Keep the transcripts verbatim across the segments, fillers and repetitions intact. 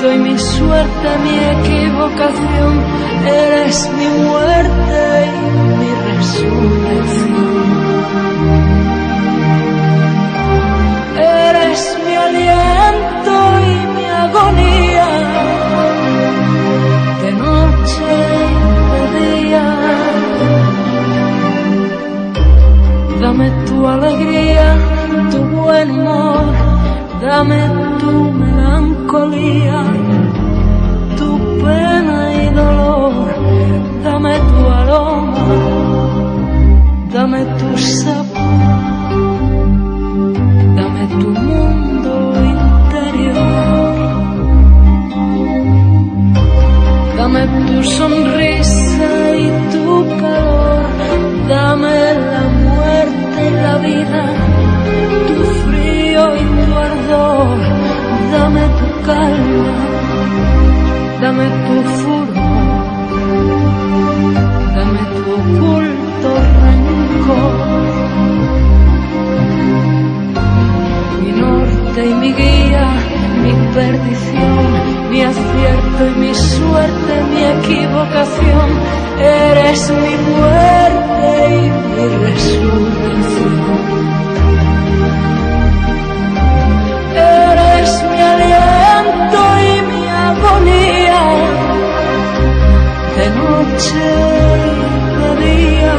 acierto y mi suerte, mi equivocación. Eres mi muerte y mi resurrección. Eres mi aliento y mi agonía, de noche y de día. Dame tu alegría, tu buen humor, dame tu melancolía, tu pena y dolor, dame tu aroma, dame tu sabor, dame tu mundo interior, dame tu sonrisa y tu calor, dame la muerte y la vida, tu frío y tu ardor, dame tu calma, dame tu furor, dame tu oculto rencor. Mi norte y mi guía, mi perdición, mi acierto y mi suerte, mi equivocación. Eres mi muerte y mi resurrección. Eres mi aliento y mi agonía, de noche y de día.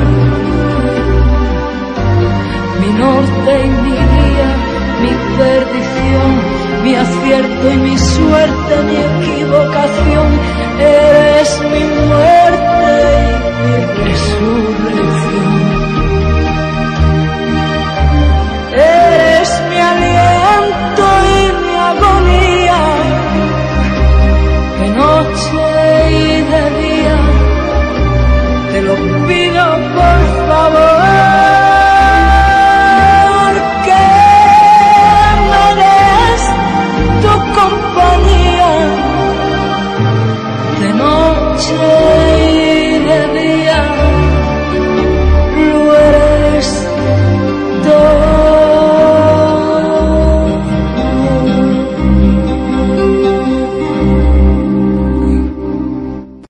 Mi norte y mi guía, mi perdición, mi acierto y mi suerte, mi equivocación. Eres mi muerte y mi resurrección.